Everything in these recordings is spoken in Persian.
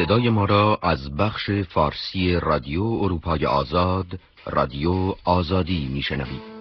صدای ما را از بخش فارسی رادیو اروپای آزاد، رادیو آزادی میشنوید.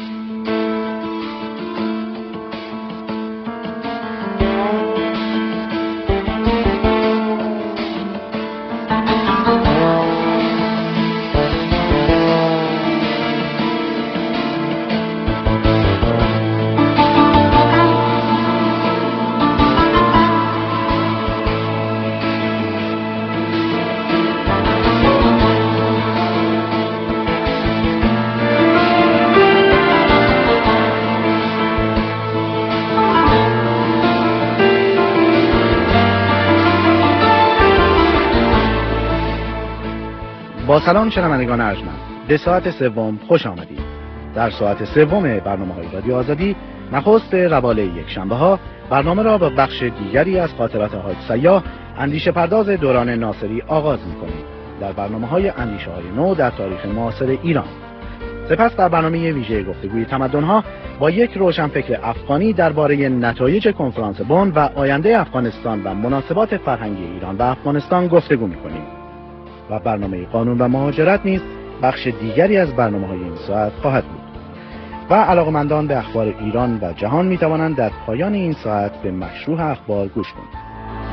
با سلام شنوندگان ارجمند، به ساعت سوم خوش آمدید. در ساعت سوم برنامه‌های رادیو آزادی نخست رواله یک شنبه ها برنامه را با بخش دیگری از خاطرات حاج سیاح اندیشه پرداز دوران ناصری آغاز می‌کنیم. در برنامه‌های اندیشه‌های نو در تاریخ معاصر ایران. سپس در برنامه ویژه گفتگوی تمدن‌ها با یک روشنفکر افغانی درباره نتایج کنفرانس بن و آینده افغانستان و مناسبات فرهنگی ایران و افغانستان گفتگو می‌کنیم. و برنامه قانون و مهاجرت نیز بخش دیگری از برنامه‌های این ساعت خواهد بود. و علاقمندان به اخبار ایران و جهان می توانند در پایان این ساعت به مشروح اخبار گوش کنند.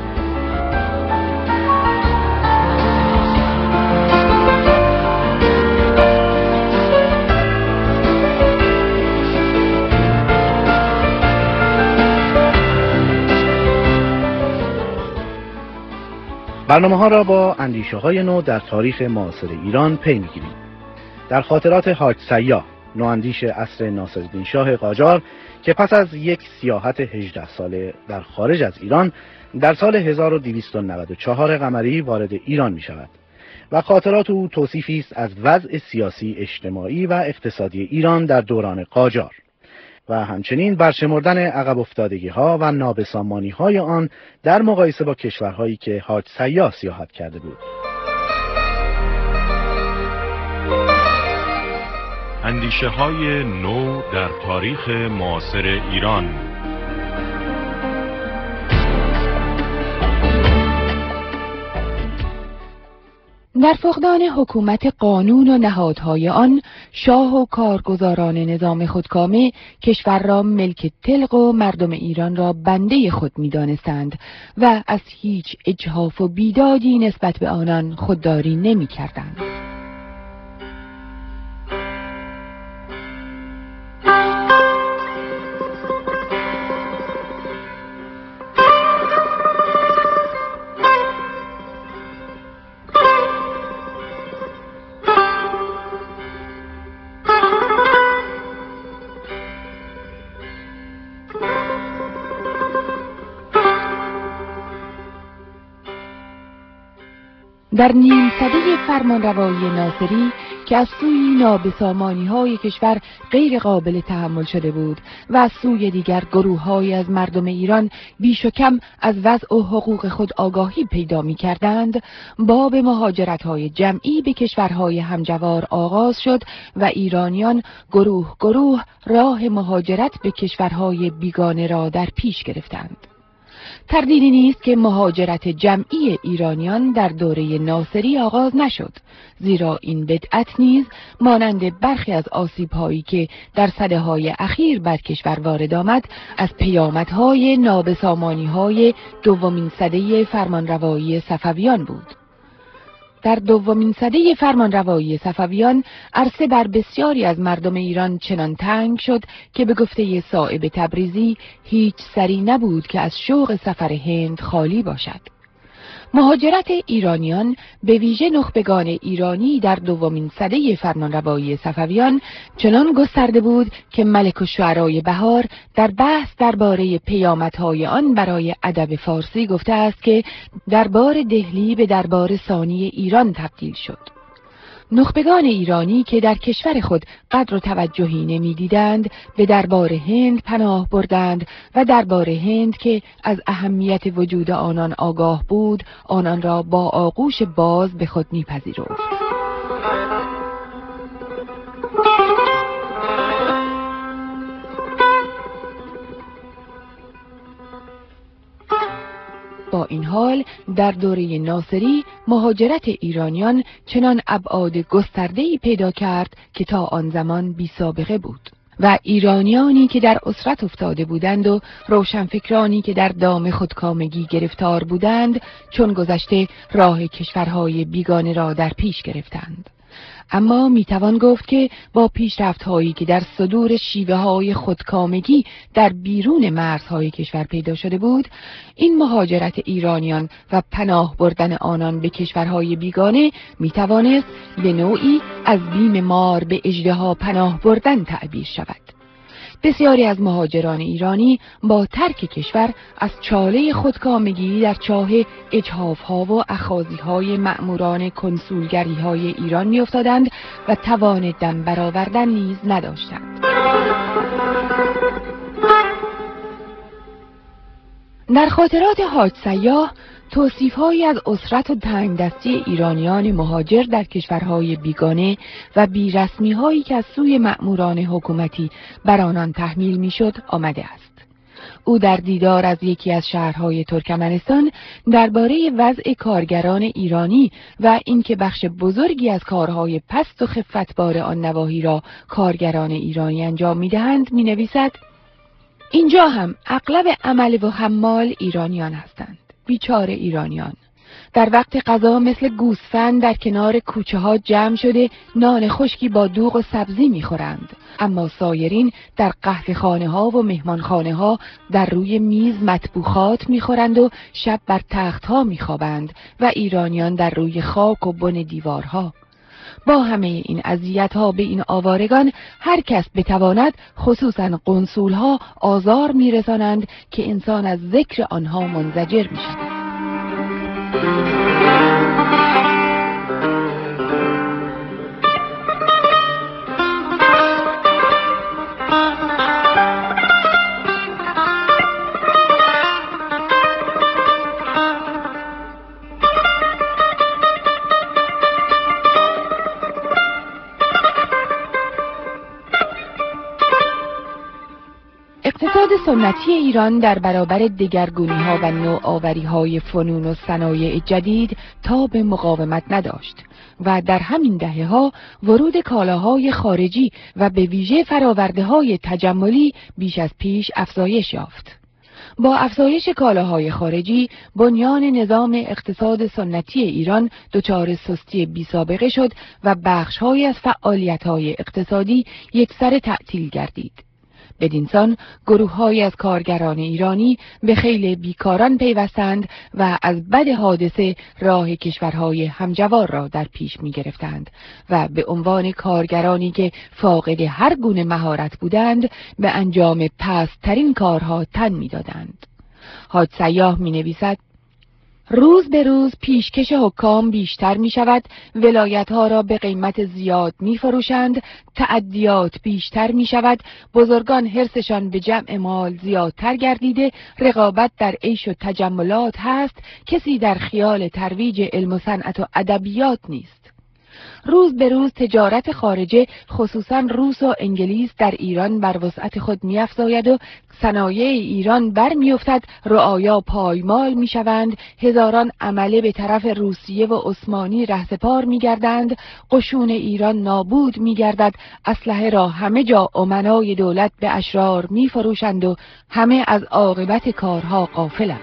برنامه‌ها را با اندیشه‌های نو در تاریخ معاصر ایران پی می‌گیریم. در خاطرات حاج سیاح، نواندیش عصر ناصرالدین شاه قاجار که پس از یک سیاحت 18 ساله در خارج از ایران در سال 1294 قمری وارد ایران می‌شود و خاطرات او توصیفی است از وضع سیاسی، اجتماعی و اقتصادی ایران در دوران قاجار و همچنین برشمردن عقب افتادگی‌ها و نابسامانی‌های آن در مقایسه با کشورهایی که حاج سیاح سیاحت کرده بود. اندیشه‌های نو در تاریخ معاصر ایران. در فقدان حکومت قانون و نهادهای آن، شاه و کارگزاران نظام خودکامه کشور را ملک طلق و مردم ایران را بنده خود می‌دانستند و از هیچ اجحاف و بیدادی نسبت به آنان خودداری نمی‌کردند. در نیم سده فرمانروایی ناصری که از سوی نابسامانی‌های کشور غیر قابل تحمل شده بود و از سوی دیگر گروه‌هایی از مردم ایران بیش و کم از وضع و حقوق خود آگاهی پیدا می‌کردند، باب مهاجرت‌های جمعی به کشورهای همجوار آغاز شد و ایرانیان گروه گروه راه مهاجرت به کشورهای بیگانه را در پیش گرفتند. تردیدی نیست که مهاجرت جمعی ایرانیان در دوره ناصری آغاز نشد، زیرا این بدعت نیز مانند برخی از آسیب‌هایی که در سده‌های اخیر بر کشور وارد آمد از پیامدهای نابسامانی‌های دومین سده فرمانروایی صفویان بود. در دومین سده فرمانروایی صفویان عرصه بر بسیاری از مردم ایران چنان تنگ شد که به گفته صائب تبریزی هیچ سری نبود که از شوق سفر هند خالی باشد. مهاجرت ایرانیان به ویژه نخبگان ایرانی در دومین سده فرمانروایی صفویان چنان گسترده بود که ملک الشعرای بهار در بحث درباره پیامدهای آن برای ادب فارسی گفته است که دربار دهلی به دربار ثانی ایران تبدیل شد. نخبگان ایرانی که در کشور خود قدر و توجهی نمی‌دیدند به دربار هند پناه بردند و دربار هند که از اهمیت وجود آنان آگاه بود آنان را با آغوش باز به خود می‌پذیرفت. با این حال در دوره ناصری مهاجرت ایرانیان چنان ابعاد گسترده‌ای پیدا کرد که تا آن زمان بی سابقه بود و ایرانیانی که در اسرت افتاده بودند و روشنفکرانی که در دام خودکامگی گرفتار بودند چون گذشته راه کشورهای بیگانه را در پیش گرفتند. اما میتوان گفت که با پیشرفت‌هایی که در صدور شیوه‌های خودکامگی در بیرون مرزهای کشور پیدا شده بود، این مهاجرت ایرانیان و پناه بردن آنان به کشورهای بیگانه میتوانست به نوعی از بیم مار به اژدها پناه بردن تعبیر شود. بسیاری از مهاجران ایرانی با ترک کشور از چاله خودکامگی در چاه اجحاف‌ها و اخاذی‌های مأموران کنسولگری‌های ایران می‌افتادند و توان دم برآوردن نیز نداشتند. در خاطرات حاج سیاح توصیف‌هایی از اسرت و تنگدستی ایرانیان مهاجر در کشورهای بیگانه و بیرسمی‌هایی که از سوی مأموران حکومتی بر آنان تحمیل می‌شد آمده است. او در دیدار از یکی از شهرهای ترکمنستان درباره وضع کارگران ایرانی و اینکه بخش بزرگی از کارهای پست و خفتبار آن نواحی را کارگران ایرانی انجام می‌دهند می‌نویسد: اینجا هم اغلب عمل و حمال ایرانیان هستند. بیچاره ایرانیان در وقت غذا مثل گوسفند در کنار کوچه ها جمع شده نان خشکی با دوغ و سبزی میخورند، اما سایرین در قهوه خانه ها و مهمان خانه ها در روی میز مطبوخات میخورند و شب بر تخت ها میخوابند و ایرانیان در روی خاک و بن دیوارها. با همه این اذیت‌ها به این آوارگان هر کس بتواند، خصوصاً قنصول‌ها، آزار می‌رسانند که انسان از ذکر آنها منزجر می‌شود. اقتصاد سنتی ایران در برابر دگرگونی‌ها و نوآوری‌های فنون و صنایع جدید تاب مقاومت نداشت و در همین دهه‌ها ورود کالاهای خارجی و به ویژه فرآورده‌های تجملی بیش از پیش افزایش یافت. با افزایش کالاهای خارجی، بنیان نظام اقتصاد سنتی ایران دچار سستی بی‌سابقه شد و بخش‌هایی از فعالیت‌های اقتصادی یکسره تعطیل گردید. بدینسان گروه‌هایی از کارگران ایرانی به خیل بیکاران پیوستند و از بد حادثه راه کشورهای همجوار را در پیش می‌گرفتند و به عنوان کارگرانی که فاقد هر گونه مهارت بودند به انجام پست‌ترین کارها تن می‌دادند. حاج سیاح می‌نویسد: روز به روز پیشکش حکام بیشتر می شود، ولایت‌ها را به قیمت زیاد می فروشند، تعدیات بیشتر می شود، بزرگان حرصشان به جمع مال زیادتر گردیده، رقابت در عیش و تجملات هست، کسی در خیال ترویج علم و صنعت و ادبیات نیست. روز به روز تجارت خارجه خصوصا روس و انگلیس در ایران بر وسعت خود می‌افزاید و صنایع ایران برمی‌افتد، رعایا پایمال می‌شوند، هزاران عمله به طرف روسیه و عثمانی رهسپار می‌گردند، قشون ایران نابود می‌گردد، اسلحه را همه جا امنای دولت به اشرار می‌فروشند و همه از عاقبت کارها غافلند.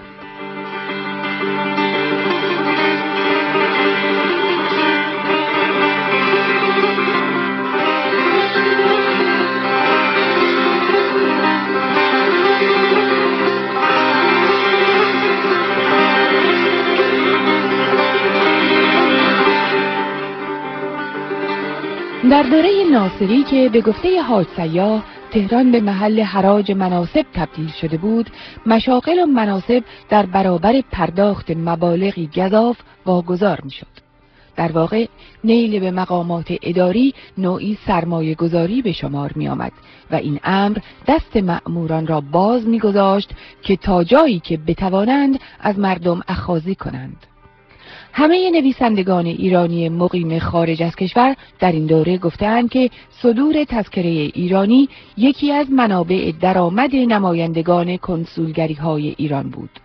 در دوره ناصری که به گفته حاج سیاح تهران به محل حراج مناصب تبدیل شده بود، مشاغل و مناصب در برابر پرداخت مبالغی گزاف واگذار میشد. در واقع نیل به مقامات اداری نوعی سرمایه گذاری به شمار می آمد و این امر دست مأموران را باز می گذاشت که تا جایی که بتوانند از مردم اخاذی کنند. همه نویسندگان ایرانی مقیم خارج از کشور در این دوره گفتند که صدور تذکره ایرانی یکی از منابع درآمد نمایندگان کنسولگری‌های ایران بود.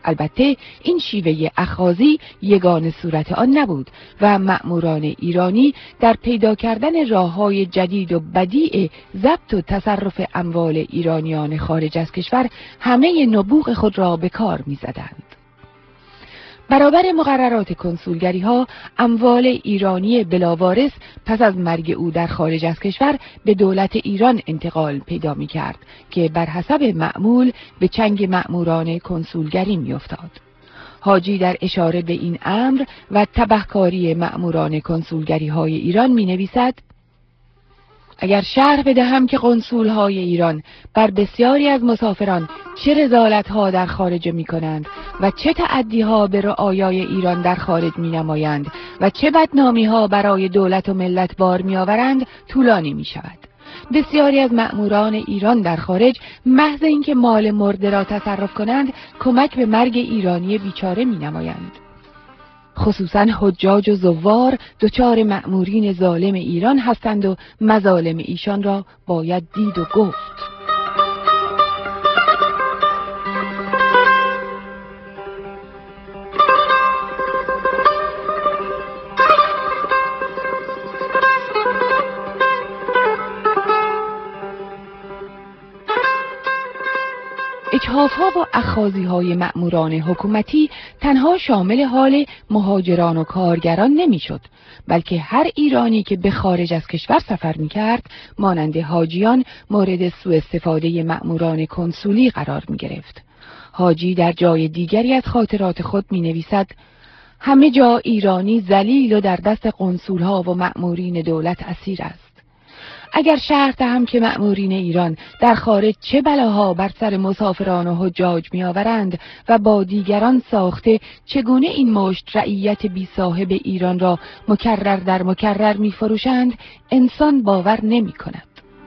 البته این شیوه اخاذی یگانه صورت آن نبود و مأموران ایرانی در پیدا کردن راه‌های جدید و بدیع ضبط و تصرف اموال ایرانیان خارج از کشور همه نبوغ خود را به کار می‌زدند. برابر مقررات کنسولگری ها، اموال ایرانی بلاوارث پس از مرگ او در خارج از کشور به دولت ایران انتقال پیدا می کرد که بر حسب معمول به چنگ مأموران کنسولگری می افتاد. حاجی در اشاره به این امر و تبهکاری مأموران کنسولگری های ایران می نویسد: اگر شرح بدهم که قنصول‌های ایران بر بسیاری از مسافران چه رذالت‌ها در خارج می‌کنند و چه تعدی‌ها به رعایای ایران در خارج می‌نمایند و چه بدنامی‌ها برای دولت و ملت بار می‌آورند، طولانی می‌شود. بسیاری از مأموران ایران در خارج محض اینکه مال مرده را تصرف کنند، کمک به مرگ ایرانی بیچاره می‌نمایند. خصوصا حجاج و زوار دچار مأمورین ظالم ایران هستند و مظالم ایشان را باید دید و گفت. اجحاف‌ها و اخاذی‌های مأموران حکومتی تنها شامل حال مهاجران و کارگران نمی‌شد، بلکه هر ایرانی که به خارج از کشور سفر می‌کرد مانند حاجیان مورد سوء استفاده مأموران کنسولی قرار می‌گرفت. حاجی در جای دیگری از خاطرات خود می‌نویسد: همه جا ایرانی ذلیل و در دست قنصول‌ها و مأمورین دولت اسیر است. اگر شرح دهم که مأمورین ایران در خارج چه بلاها بر سر مسافران و حجاج می‌آورند و با دیگران ساخته چگونه این مشت رعیت بی صاحب ایران را مکرر در مکرر می‌فروشند، انسان باور نمی‌کند.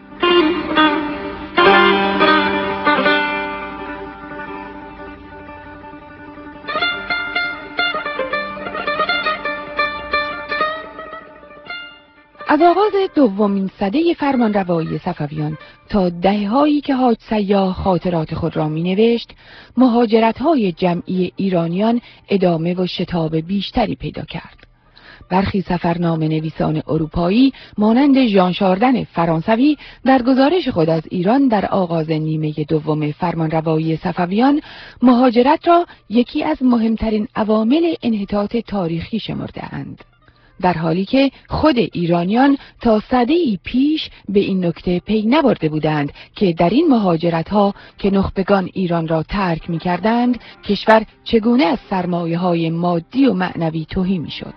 از آغاز دومین سده فرمانروایی صفویان تا دهه‌هایی که حاج سیاح خاطرات خود را می‌نوشت، مهاجرت‌های جمعی ایرانیان ادامه و شتاب بیشتری پیدا کرد. برخی سفرنامه نویسان اروپایی مانند ژان شاردن فرانسوی در گزارش خود از ایران در آغاز نیمه دوم فرمانروایی صفویان مهاجرت را یکی از مهمترین عوامل انحطاط تاریخی شمرده‌اند، در حالی که خود ایرانیان تا سده‌ای پیش به این نکته پی نبرده بودند که در این مهاجرت‌ها که نخبگان ایران را ترک می‌کردند، کشور چگونه از سرمایه‌های مادی و معنوی تهی می‌شد.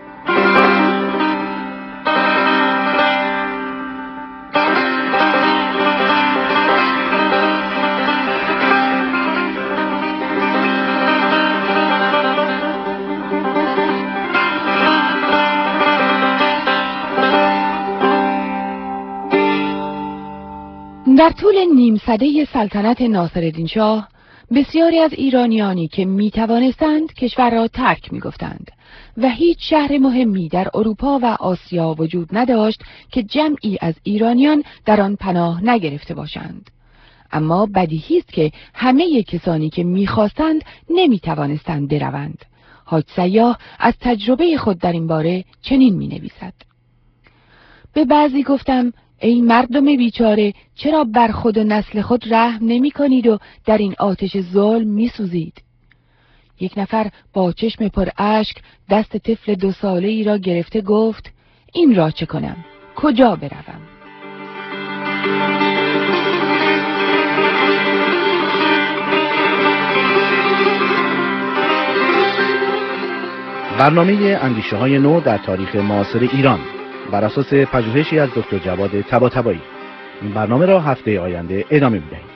در طول نیم سده سلطنت ناصرالدین شاه، بسیاری از ایرانیانی که می توانستند کشور را ترک می گفتند و هیچ شهر مهمی در اروپا و آسیا وجود نداشت که جمعی از ایرانیان در آن پناه نگرفته باشند. اما بدیهی است که همه کسانی که می خواستند نمی توانستند بروند. حاج سیاح از تجربه خود در این باره چنین می نویسد: به بعضی گفتم ای مردم بیچاره، چرا بر خود و نسل خود رحم نمی کنید و در این آتش ظلم می سوزید؟ یک نفر با چشم پر اشک دست طفل 2 ساله ای را گرفته گفت: این را چه کنم؟ کجا بروم؟ برنامه اندیشه‌های نو در تاریخ معاصر ایران بر اساس پژوهشی از دکتر جواد طباطبایی. این برنامه را هفته آینده ادامه می‌دهیم.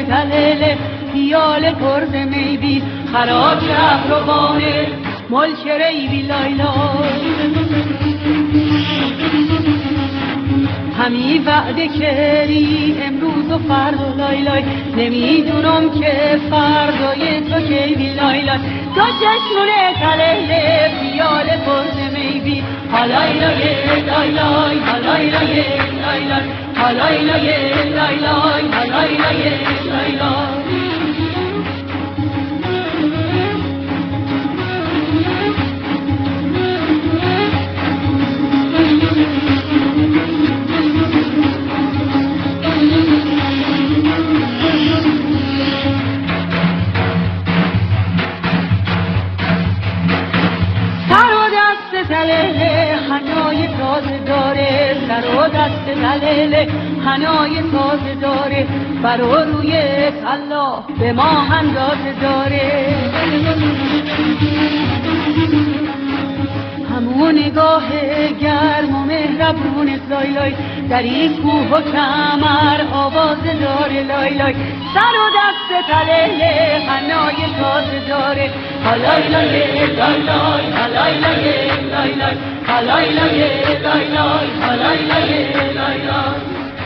تلله پیاله پرز میبی خراج ابروانه ملچری بی لایلای همی وعده کردی امروز و فردا لای لای نمیدونم که فردای تو کی بی لای لای تو چشمونه تلله پیاله پرز میبی حالای لای لای لای حالای لای لای لای حالای لای لای لای حالای لای لای لای دلل حنای تازه داره برو روی الله به ما اندازه داره همون نگاه گرم و مهربون لای لای در این کوه و کمر آوازه داره لای لای سر و دست تلل حنای تازه داره حالای لای لای لای حالای لای لای لای حالای لای لای لای حالای لای لای لای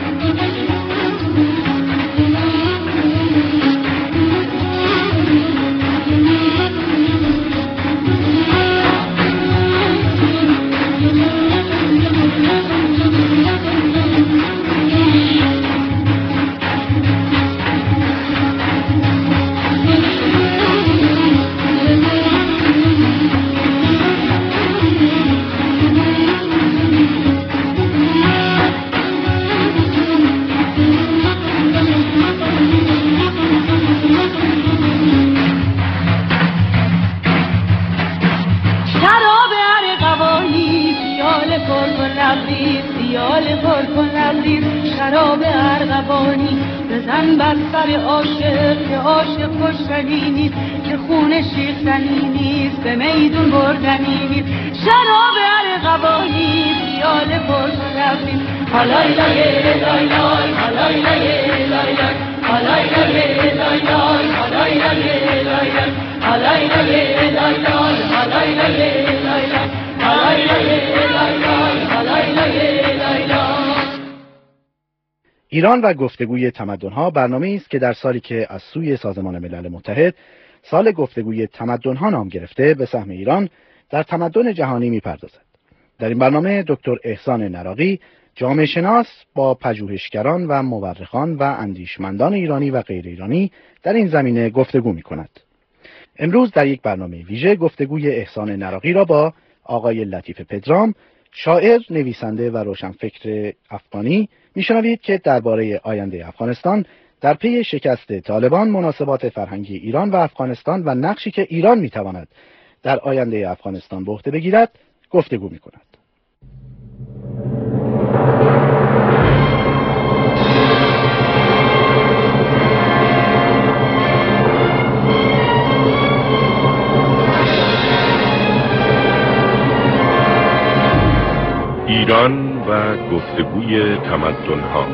شراب ارغوانی بزن بر سر عاشق که عاشق کشتنی نیست که خونش ریختنی نیست به میدون بردنی نیست شراب ارغوانی خیال پرسرفی حالای لای لای لای حالای لای لای لای حالای لای لای لای حالای لای لای لای حالای لای لای لای حالای لای لای لای حالای لای لای لای حالای لای لای لای. ایران و گفتگوی تمدن‌ها برنامه‌ای است که در سالی که از سوی سازمان ملل متحد سال گفتگوی تمدن‌ها نام گرفته به سهم ایران در تمدن جهانی می‌پردازد. در این برنامه دکتر احسان نراقی جامعه شناس با پژوهشگران و مورخان و اندیشمندان ایرانی و غیر ایرانی در این زمینه گفتگو می‌کند. امروز در یک برنامه ویژه گفتگوی احسان نراقی را با آقای لطیف پدرام، شاعر، نویسنده و روشنفکر افغانی میشنوید که درباره آینده افغانستان در پی شکست طالبان، مناسبات فرهنگی ایران و افغانستان و نقشی که ایران میتواند در آینده افغانستان به عهده بگیرد گفتگو میکند. ایران و گفتگوی تمدن‌ها.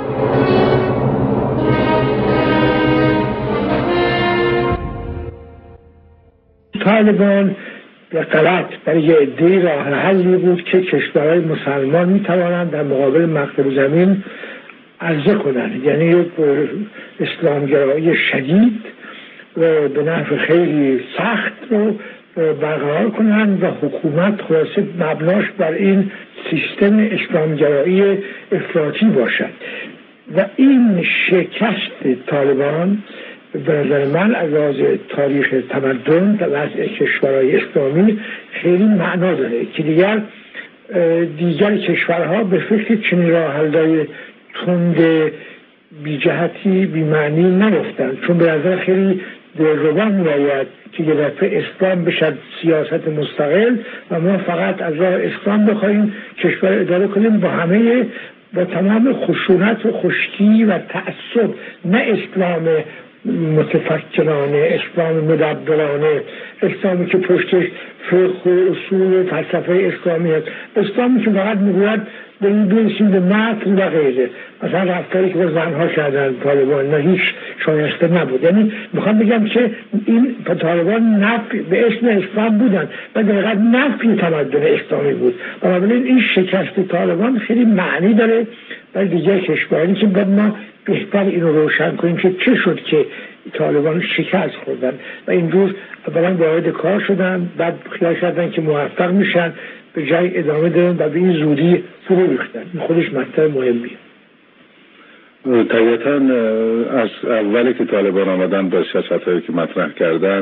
طالبان به غلط برای یه عده‌ای راه حلی بود که کشورهای مسلمان میتوانند در مقابل مغرب زمین عرضه کنند، یعنی اسلامگرایی شدید و به نحو خیلی سخت رو برقرار کنند و حکومت خلاصه مبناش بر این سیستم اسلامگرایی افراطی باشد. و این شکست طالبان به نظر من از لحاظ تاریخ تمدن و وضع کشورهای اسلامی خیلی معنا داره که دیگر کشورها به فکر چنین راه حل‌های تند بی جهتی بی معنی نرفتند، چون به نظر خیلی دلربا می‌آید که یه دفعه اسلام بشد سیاست مستقل و ما فقط از راه اسلام بخواهیم کشور اداره کنیم با تمام خشونت و خشکی و تعصب، نه اسلام متفکرانه، اسلام مدبرانه، اسلامی که پشتش فقه و اصول و فلسفه اسلامی هست، اسلامی که فقط میگوید به این برسیم به متن و غیره. مثلا رفتاری که با زنها کردن طالبان نه هیچ شایسته نبود. یعنی میخوام بگم که این طالبان نفی به اسم اسلام بودن و دقیقا نفی تمدن اسلامی بود. بنابراین این شکست طالبان خیلی معنی داره برای دیگر کشورهایی که باید ما بهتر اینو روشن کنیم که چه شد که طالبان شکست خوردن و این روز اولا وارد کار شدن، بعد خیال کردن که موفق میشن، به جای ادامه دادن و به این زودی فرو ریختن. این خودش مطلب مهمیه. طبیعتاً از اولی که طالبان آمدن با سیاست‌هایی که مطرح کردن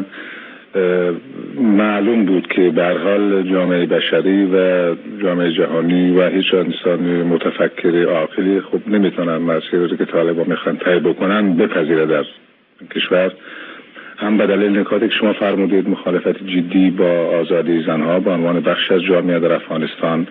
معلوم بود که به هر حال جامعه بشری و جامعه جهانی و هیچ انسان متفکر عاقلی خب نمیتونن مسیری که طالبان میخوان طی بکنن بپذیره در کشور، هم به دلیل نکاتی که شما فرمودید مخالفت جدی با آزادی زنها به عنوان بخش از جامعه در افغانستان،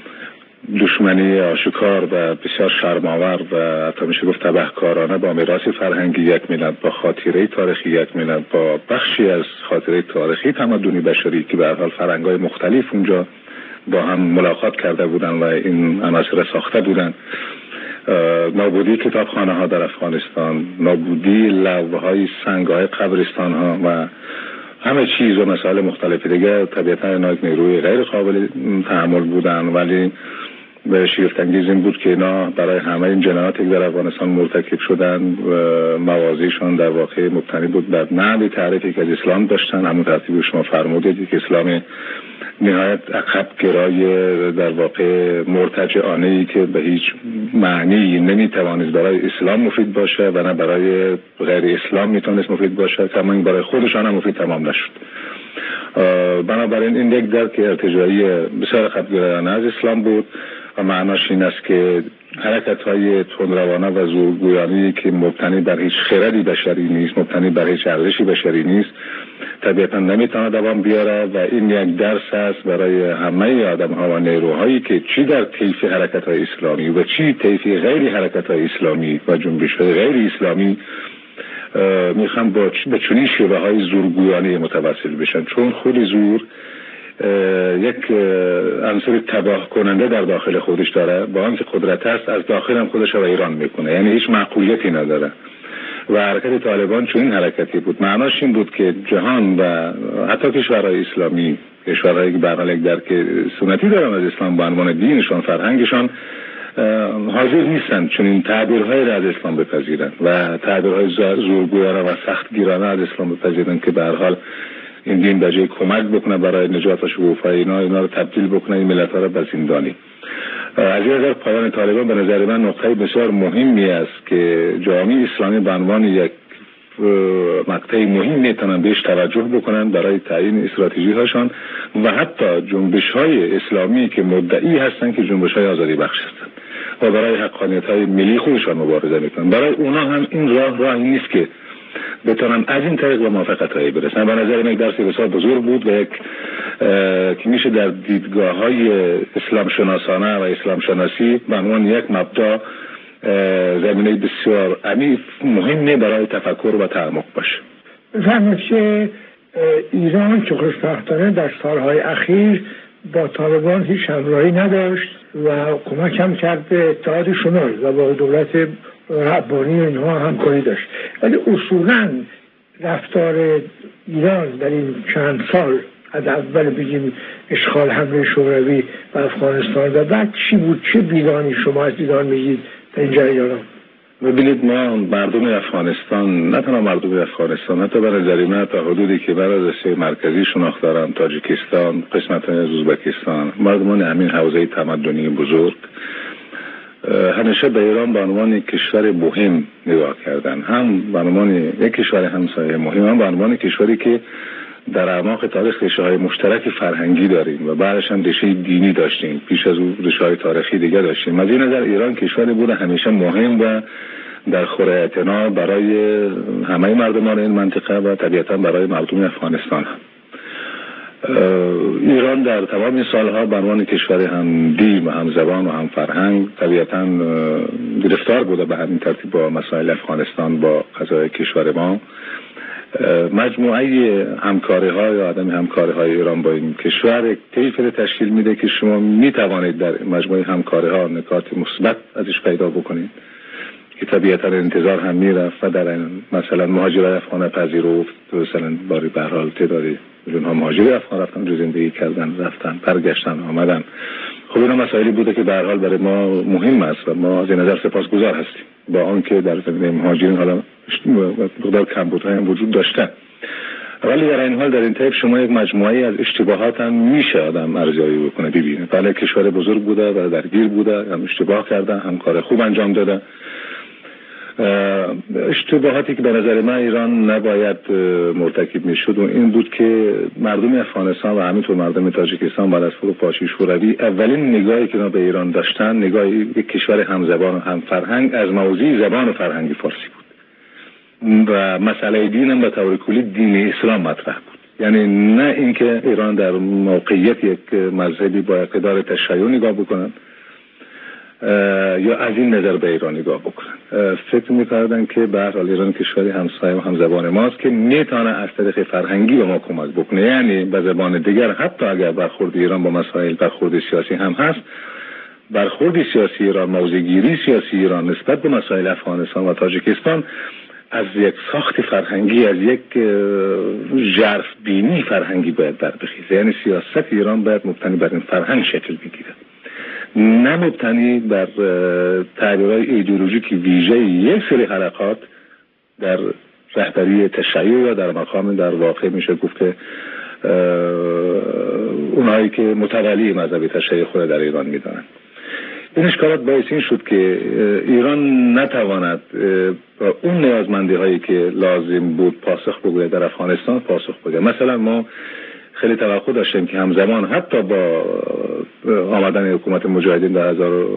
دشمنی آشکار و بسیار شرم‌آور و حتی میشه گفت تبهکارانه با میراث فرهنگی یک ملت، با خاطره تاریخی یک ملت، با بخشی از خاطره تاریخی تمدنی بشری که به هر حال فرهنگ‌های مختلف اونجا با هم ملاقات کرده بودن و این عناصر ساخته بودن، نابودی کتابخانه ها در افغانستان، نابودی لوحه‌های سنگ‌های قبرستان ها و همه چیز و مسائل مختلف دیگه. طبیعتا اینا نیروی غیر قابل تحمل بودن، ولی به شگفت‌انگیز این بود که اینا برای همه این جنایاتی که در افغانستان مرتکب شدن موازیشون در واقع مبتنی بود بر نحوی تعریفی که از اسلام داشتن، همون ترتیبی شما فرمودید که اسلام نهایت عقب گرای در واقع مرتجعانه‌ای که به هیچ معنی نمیتوانست برای اسلام مفید باشه و نه برای غیر اسلام میتونست مفید باشه، کما این برای خودشان هم مفید تمام نشد. بنابراین این یک درک ارتجاعی بسیار عقب‌گرایانه از اسلام بود و معناش این است که حرکت‌های تندروانه و زورگویانه‌ای که مبتنی بر هیچ خردی بشری نیست، مبتنی بر هیچ ارزشی بشری نیست، طبیعتا نمیتونه دوام بیاره و این یک درس است برای همه آدم‌ها و نیروهایی که چی در طیف حرکت‌های اسلامی و چی طیف غیر حرکت‌های اسلامی و جنبش‌های غیر اسلامی میخوام به چنین شیوه‌های زورگویانه متوسل بشن، چون خود زور یک عنصر تباه کننده در داخل خودش داره، با آنکه قدرت است از داخل هم خودش رو ایران میکنه، یعنی هیچ معقولیتی نداره. و حرکت طالبان چون این حرکتی بود، معناش این بود که جهان و حتی کشورهای اسلامی، کشورهایی که به هر حال یک درک سنتی دارن از اسلام به عنوان دینشان، فرهنگشان، حاضر نیستند چون این تعبیرهای را از اسلام بپذیرند و تعبیرهای زورگویانه و سختگیرانه از اسلام بپذیرند که به هر حال این دین به جای کمک بکنه برای نجات و شکوفایی اینا رو تبدیل بکنه این ملت‌ها را به زندانی. از این نظر پایان طالبان به نظر من نقطه بسیار مهمی است که جامعه اسلامی به عنوان یک مقطع مهم میتونن بهش توجه بکنن برای تعیین استراتژی هاشان و حتی جنبش های اسلامی که مدعی هستن که جنبش های آزادی بخش هستن و برای حقانیت های ملی خودشان مبارزه میکنن. برای اونا هم این راهی نیست که بتونن از این طریق به موافقت هایی برسن. به نظر من یک درس بسیار بزرگ بود و یک که میشه در دیدگاه های اسلام شناسانه و اسلام شناسی به عنوان یک مبدا زمینه بسیار عمیق مهمه برای تفکر و تعمق باشه. بفرمایید که ایران که خوشبختانه در سالهای اخیر با طالبان هیچ همراهی نداشت و کمک هم کرد به اتحاد شمال و با دولت ربانی و اینها همکاری داشت، ولی اصولاً رفتار ایران در این چند سال از اول بگیم اشغال حمله شوروی و افغانستان و بعد چی بود، چه بیگانی شما از ایران میگید در این جریان؟ ببینید ما مردم افغانستان، نه تنها مردم افغانستان، حتی برای جریمه تا حدودی که برای رشته مرکزی شناخت دارم، تاجیکستان، قسمت از ازبکستان، مردمان همین حوزه تمدنی بزرگ همیشه به ایران به عنوان کشور مهم نگاه کردن، هم به عنوان یک کشور همسایه مهم، هم به عنوان کشوری که در اعماق تاریخ ریشه‌های مشترک فرهنگی داریم و بعدش هم ریشه دینی داشتیم، پیش از اون ریشه‌های تاریخی دیگه داشتیم. از این نظر ایران کشوری بوده همیشه مهم و در خور اعتنا برای همه مردمان این منطقه و طبیعتا برای مردم افغانستان هم. ایران در تمام این سالها به عنوان کشور هم دین و هم زبان و هم فرهنگ طبیعتا گرفتار بوده به همین ترتیب با مسائل افغانستان، با قضای کشور ما. مجموعه همکاری های یا عدم همکاری های ایران با این کشور یک طیف تشکیل میده که شما میتوانید در مجموعه همکاری ها نکات مثبت ازش پیدا بکنید که طبیعتا انتظار هم میرفت و در مثلا مهاجرت افغان پذیرفت، مثلا باری به هر حال تعدادی اونها مهاجر افغان رفتن رو زندگی کردن، رفتن، برگشتن، آمدن. خب اینا مسائلی بوده که به هر حال برای ما مهم است و ما از این نظر سپاسگزار هستیم با آنکه در زمینه مهاجرین حالا مقدار کمبودهای هم وجود داشتن، ولی در این حال در این طیف شما یک مجموعه از اشتباهات هم میشه آدم ارزیابی بکنه ببینه. بله کشور بزرگ بوده و درگیر بوده، هم اشتباه کرده، هم کار خوب انجام داده. اشتباهاتی که به نظر من ایران نباید مرتکب میشد و این بود که مردم افغانستان و همینطور مردم تاجیکستان بعد از فروپاشی شوروی اولین نگاهی که به ایران داشتن نگاه یک کشور همزبان و هم فرهنگ از موضوع زبان و فرهنگی فارسی بود و مسئله دین هم به طور کلی دین اسلام مطرح بود. یعنی نه اینکه ایران در موقعیت یک مذهبی با اقتدار تشیع نگاه بکنن یا از این نظر به ایران نگاه بکنن. فکر می‌کردن که به هر حال ایران کشوری همسایه و همزبان ماست که میتونه از طریق فرهنگی به ما کمک بکنه، یعنی به زبان دیگر حتی اگر برخورد ایران با مسائل برخورد سیاسی هم هست، برخورد سیاسی ایران، موضع‌گیری سیاسی ایران نسبت به مسائل افغانستان و تاجیکستان از یک ساخت فرهنگی، از یک ژرف بینی فرهنگی باید برخیزه. یعنی سیاست ایران باید مبتنی بر این فرهنگ شکل بگیره، نه مبتنی بر تعبیرهای ایدئولوژیکی ویژه یک سری حلقات در رهبری تشیع یا در مقام در واقع میشه گفت که اونایی که متولی مذهب تشیع خود در ایران میدانند. این اشکالات باعث این شد که ایران نتواند اون نیازمندی هایی که لازم بود پاسخ بگوید در افغانستان پاسخ بگوید. مثلا ما خیلی توقع داشتیم که همزمان حتی با آمدن حکومت مجاهدین در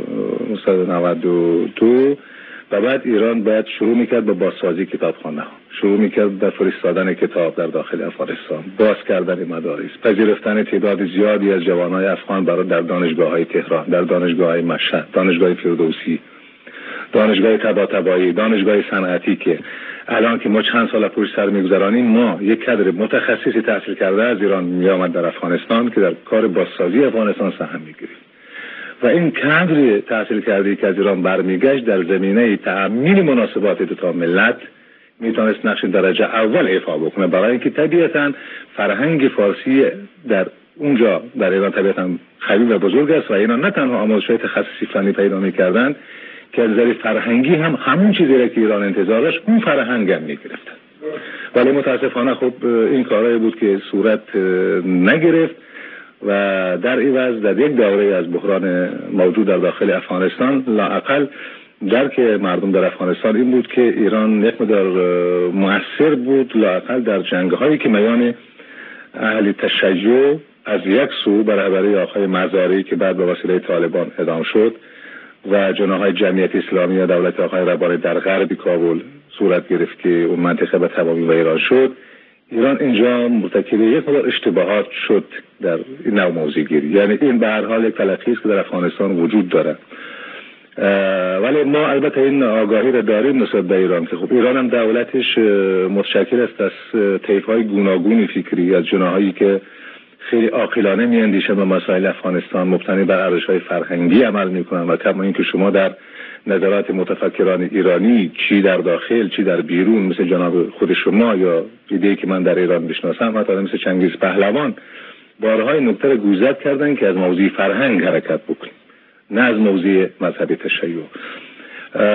1992 و بعد ایران باید شروع میکرد با بازسازی کتابخانه ها، شروع میکرد در فرستادن کتاب در داخل افغانستان، باز کردن مدارس، پذیرفتن تعداد زیادی از جوانای افغان برای در دانشگاه های تهران، در دانشگاه های مشهد، دانشگاه فردوسی، دانشگاه طباطبایی، دانشگاه صنعتی که الان که ما چند سال پشت سر میگذرانیم ما یک کادر متخصصی تحصیل کرده از ایران میآمد در افغانستان که در کار بازسازی افغانستان سهم میگیرید و این کادر تحصیل کرده که از ایران برمیگشت در زمینه تأمین مناسبات دو تا ملت میتونست نقش درجه اول ایفا بکنه، برای اینکه طبیعتاً فرهنگ فارسی در اونجا در ایران طبیعتاً قوی و بزرگ است و اینا نه تنها آموزش‌های تخصصی فنی پیدا می‌کردند که از نظر فرهنگی هم همون چیزی را که ایران انتظار داشت اون فرهنگ هم می‌گرفتن، ولی متاسفانه خب این کارایی بود که صورت نگرفت و در عوض در یک دوره از بحران موجود در داخل افغانستان لااقل درک مردم در افغانستان این بود که ایران یک مقدار مؤثر بود لااقل در جنگ‌هایی که میان اهل تشیع از یک سو به رهبری آقای مزاری که بعد به وسیله طالبان اعدام شد و جناح‌های جمعیت اسلامی و دولت آقای ربانی در غرب کابل صورت گرفت که اون منطقه به تمامی ویران شد. ایران اینجا مرتکب یک مقدار اشتباهات شد در این نوع موضوع‌گیری، یعنی این به هر حال یک تلخی است که در افغانستان وجود داره، ولی ما البته این آگاهی را داریم نسبت به ایران که خب ایران هم دولتش متشکل است از طیف‌های گوناگون فکری، از جناحایی که خیلی عاقلانه میاندیشند به مسائل افغانستان، مبتنی بر ارزش‌های فرهنگی عمل میکنند و کما اینکه شما در نظرات متفکران ایرانی چی در داخل چی در بیرون مثل جناب خود شما یا ایده‌ای که من در ایران میشناسم حتی مثل چنگیز پهلوان بارهای نکته را گوزد کردن که از موضوع فرهنگ حرکت بکنیم نه از موضوع مذهبی تشیع.